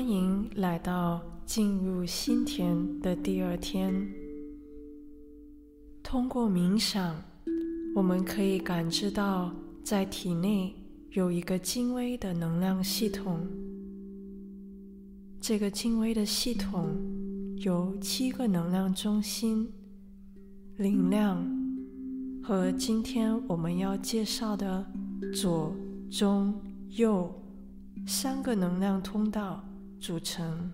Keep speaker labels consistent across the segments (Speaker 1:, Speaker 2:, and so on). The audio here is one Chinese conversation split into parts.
Speaker 1: 欢迎来到进入心田的第2天。通过冥想，我们可以感知到在体内有一个精微的能量系统。这个精微的系统由7个能量中心、灵量和今天我们要介绍的左、中、右3个能量通道组成。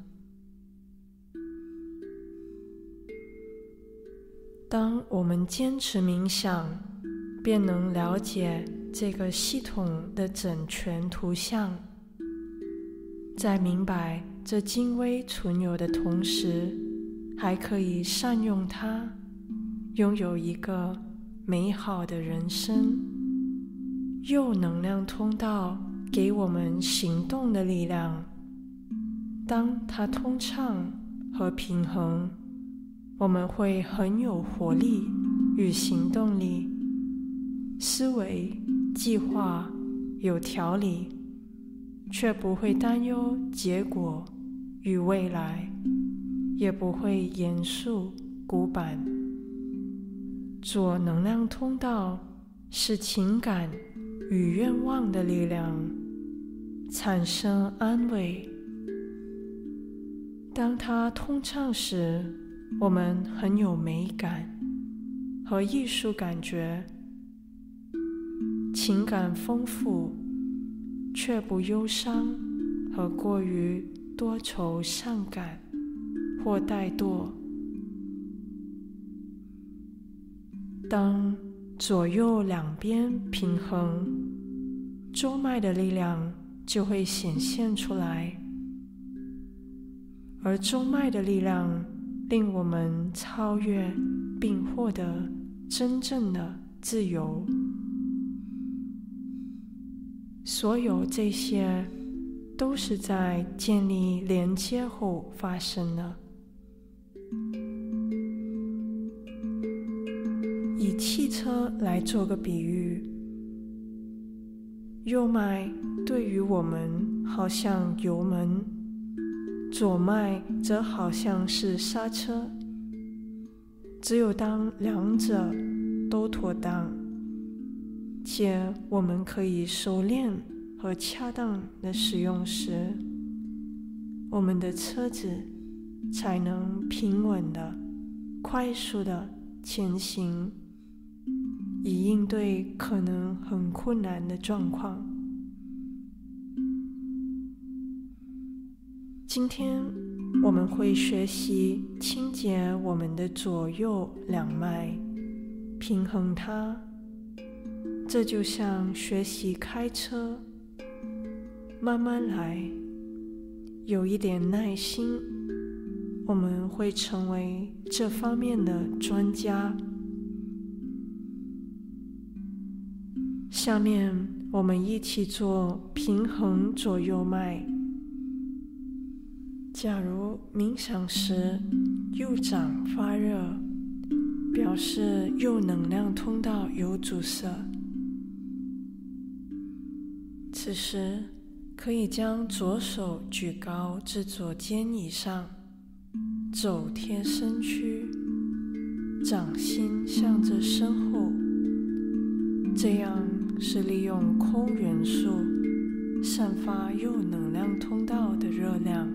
Speaker 1: 当我们坚持冥想，便能了解这个系统的整全图像，在明白这精微存有的同时，还可以善用它，拥有一个美好的人生。右能量通道给我们行动的力量，当它通畅和平衡，我们会很有活力与行动力，思维、计划有条理，却不会担忧结果与未来，也不会严肃古板。左能量通道是情感与愿望的力量，产生安慰。当它通畅时，我们很有美感和艺术感觉，情感丰富，却不忧伤和过于多愁善感或怠惰。当左右两边平衡，中脉的力量就会显现出来，而中脉的力量令我们超越并获得真正的自由。所有这些都是在建立连接后发生的。以汽车来做个比喻，右脉对于我们好像油门，左脉则好像是刹车。只有当两者都妥当，且我们可以熟练和恰当的使用时，我们的车子才能平稳的、快速的前行，以应对可能很困难的状况。今天我们会学习清洁我们的左右两脉，平衡它。这就像学习开车，慢慢来，有一点耐心，我们会成为这方面的专家。下面我们一起做平衡左右脉。假如冥想时右掌发热，表示右能量通道有阻塞。此时可以将左手举高至左肩以上，肘贴身躯，掌心向着身后，这样是利用空元素散发右能量通道的热量。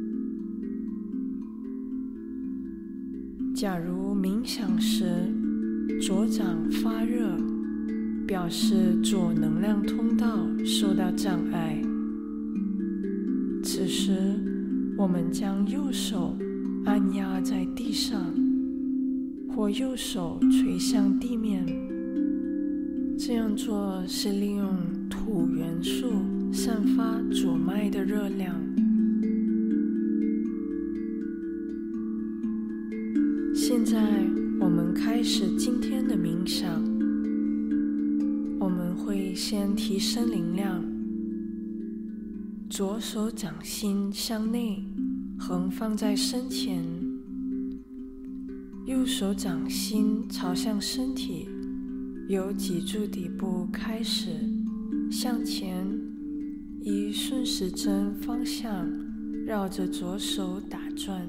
Speaker 1: 假如冥想时左掌发热，表示左能量通道受到障碍。此时我们将右手按压在地上，或右手垂向地面。这样做是利用土元素散发左脉的热量。现在我们开始今天的冥想。我们会先提升灵量，左手掌心向内横放在身前，右手掌心朝向身体，由脊柱底部开始向前，以顺时针方向绕着左手打转，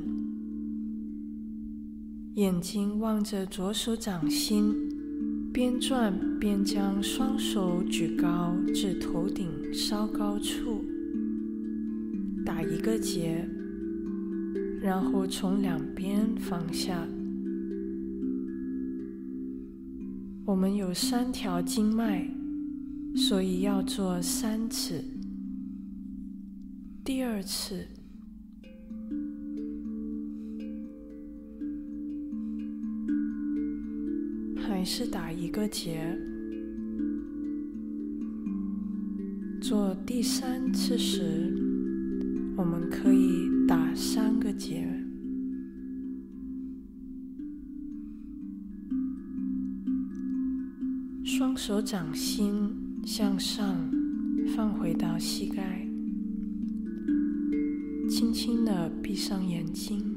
Speaker 1: 眼睛望着左手掌心，边转边将双手举高至头顶稍高处，打一个结，然后从两边放下。我们有3条经脉，所以要做3次。第2次，还是打一个结。做第3次时，我们可以打3个结。双手掌心向上放回到膝盖，轻轻地闭上眼睛。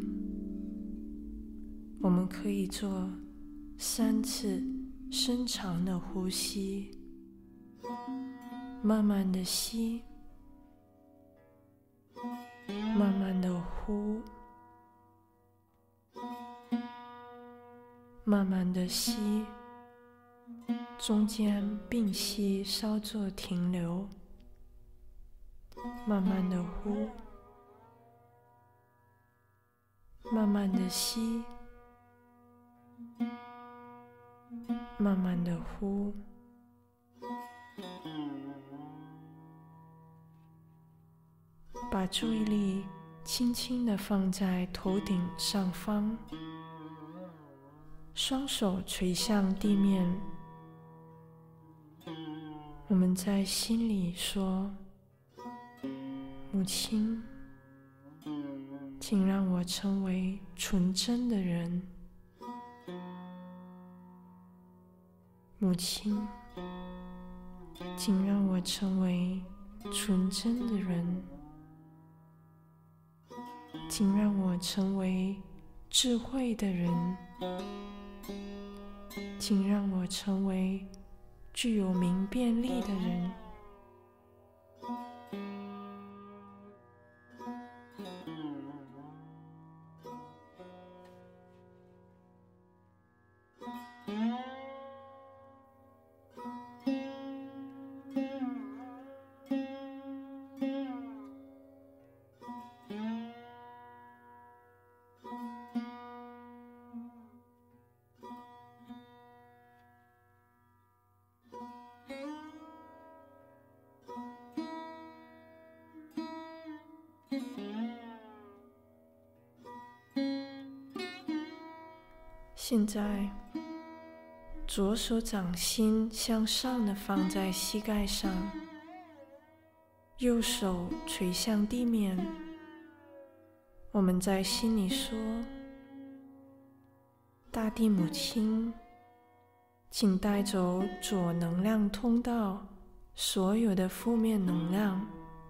Speaker 1: 我们可以做3次深长的呼吸，慢慢的吸，慢慢的呼，慢慢的吸，中间屏息稍作停留，慢慢的呼，慢慢的吸，慢慢的呼。把注意力轻轻地放在头顶上方，双手垂向地面。我们在心里说：母亲，请让我成为纯真的人。母亲，请让我成为纯真的人。请让我成为智慧的人。请让我成为具有明辨力的人。现在，左手掌心向上的放在膝盖上，右手垂向地面。我们在心里说：大地母亲，请带走左能量通道所有的负面能量，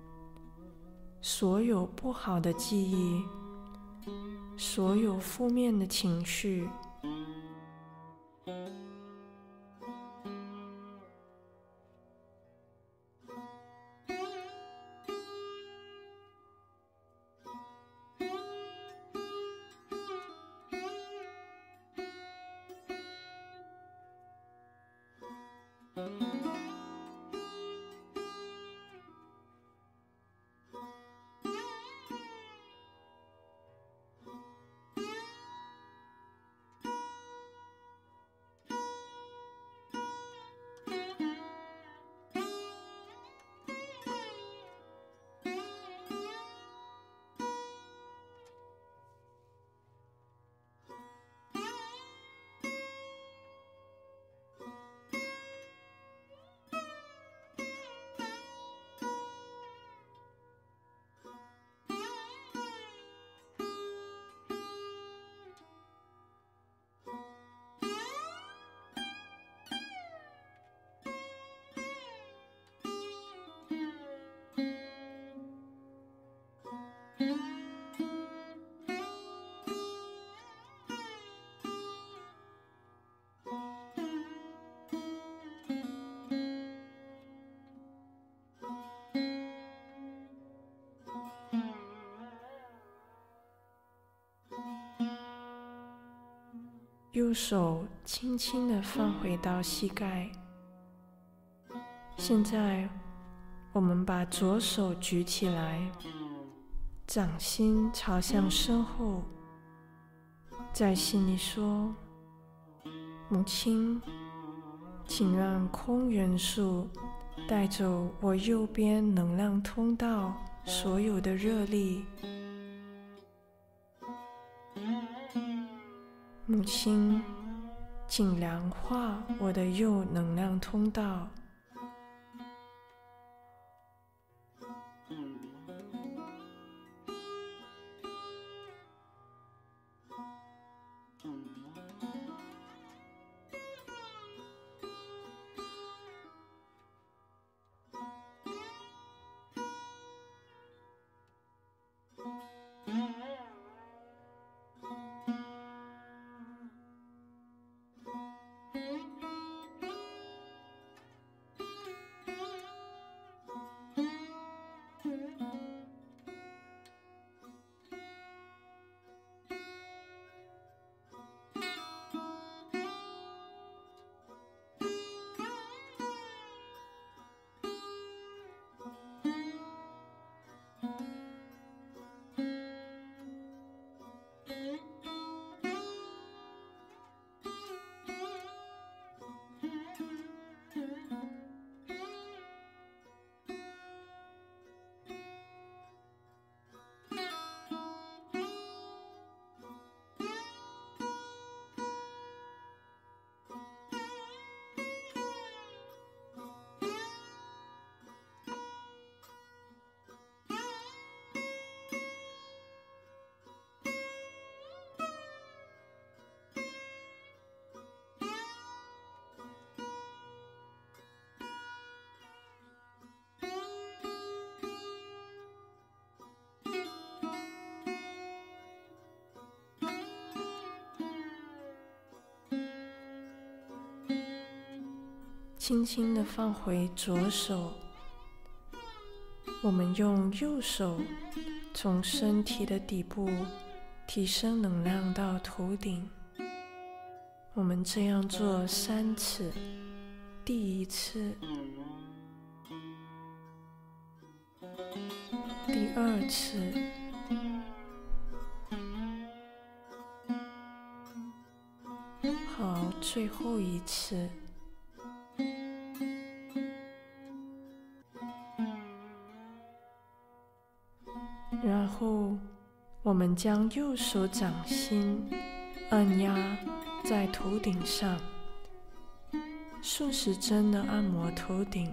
Speaker 1: 所有不好的记忆，所有负面的情绪。 右手轻轻地放回到膝盖。现在我们把左手举起来，掌心朝向身后，在心里说：母亲，请让空元素带走我右边能量通道所有的热力。母亲，请凉化我的右能量通道。轻轻地放回左手，我们用右手从身体的底部提升能量到头顶。我们这样做3次，第1次，第2次，好，最后1次。然后我们将右手掌心按压在头顶上，顺时针的按摩头顶。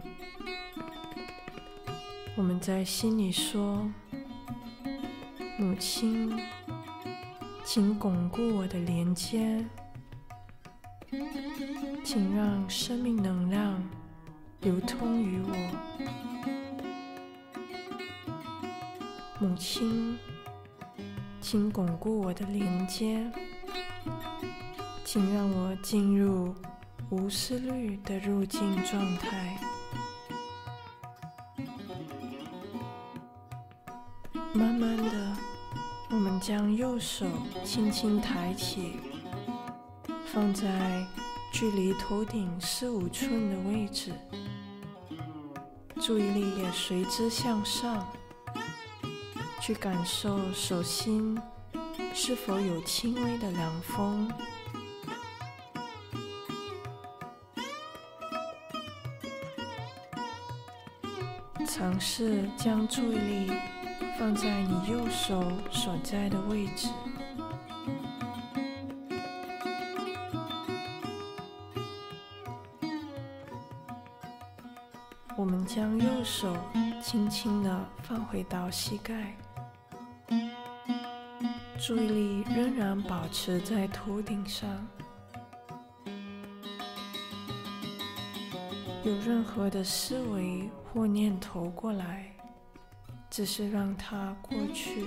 Speaker 1: 我们在心里说：母亲，请巩固我的连接，请让生命能量流通于我。母亲，请巩固我的连接，请让我进入无思虑的入境状态。慢慢的，我们将右手轻轻抬起，放在距离头顶4-5寸的位置，注意力也随之向上，去感受手心是否有轻微的凉风。尝试将注意力放在你右手所在的位置。我们将右手轻轻地放回到膝盖，注意力仍然保持在头顶上。有任何的思维或念头过来，只是让它过去。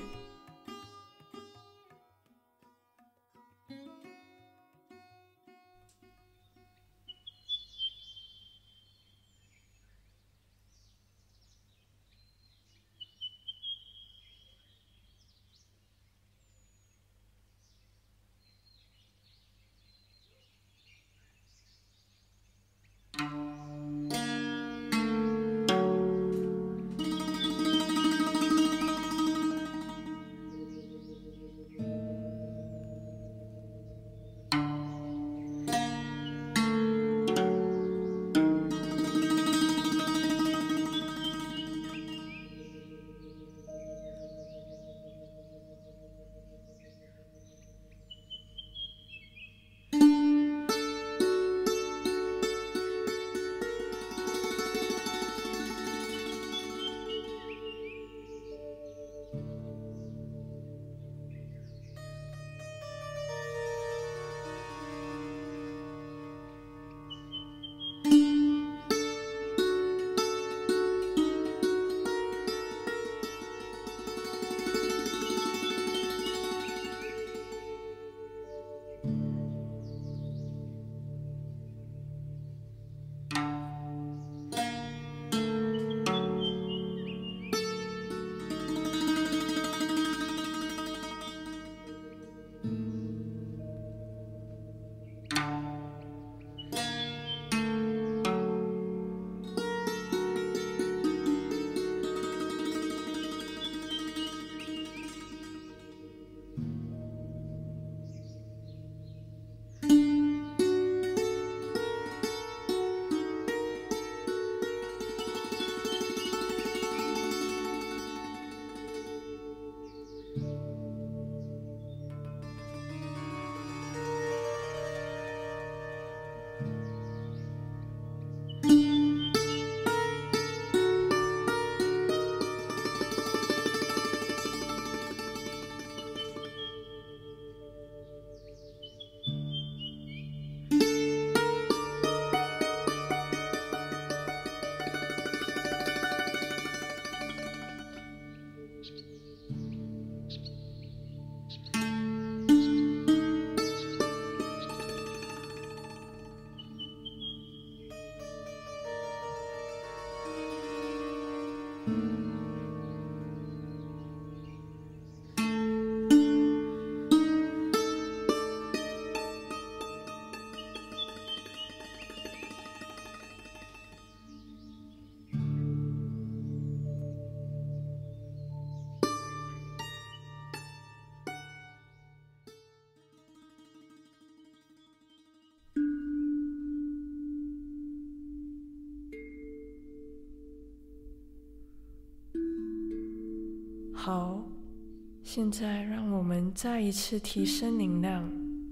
Speaker 1: 好，现在让我们再一次提升能量。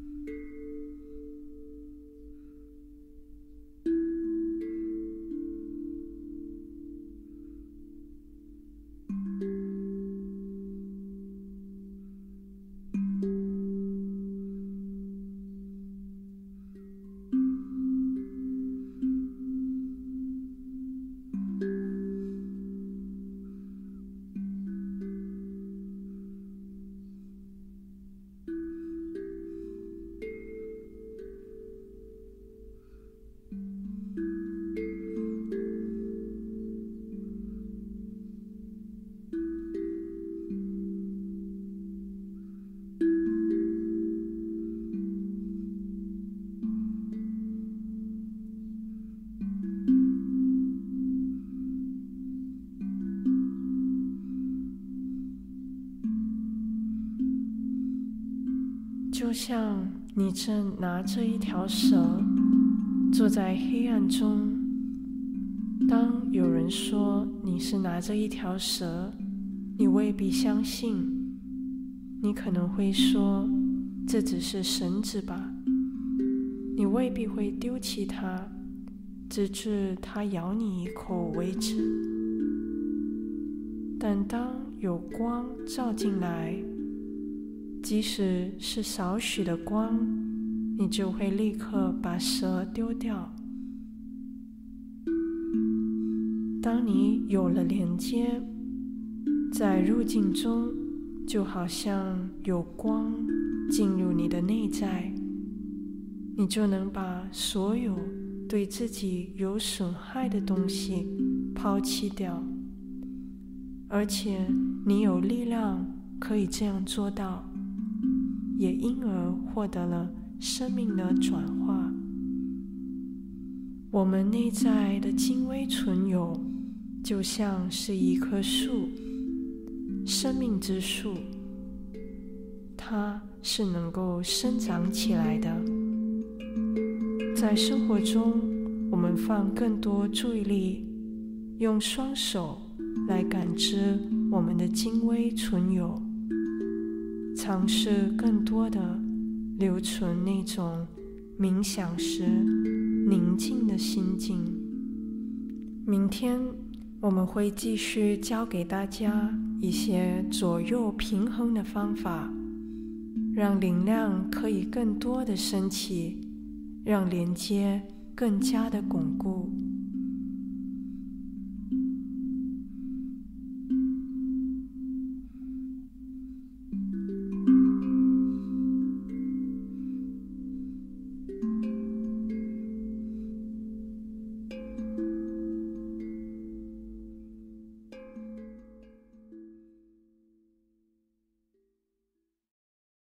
Speaker 1: 就像你正拿着一条蛇，坐在黑暗中。当有人说你是拿着一条蛇，你未必相信。你可能会说，这只是绳子吧。你未必会丢弃它，直至它咬你一口为止。但当有光照进来，即使是少许的光，你就会立刻把蛇丢掉。当你有了连接，在入境中就好像有光进入你的内在，你就能把所有对自己有损害的东西抛弃掉，而且你有力量可以这样做到，也因而获得了生命的转化。我们内在的精微存有就像是一棵树，生命之树，它是能够生长起来的。在生活中，我们放更多注意力，用双手来感知我们的精微存有，尝试更多的留存那种冥想时宁静的心境。明天我们会继续教给大家一些左右平衡的方法，让能量可以更多的升起，让连接更加的巩固。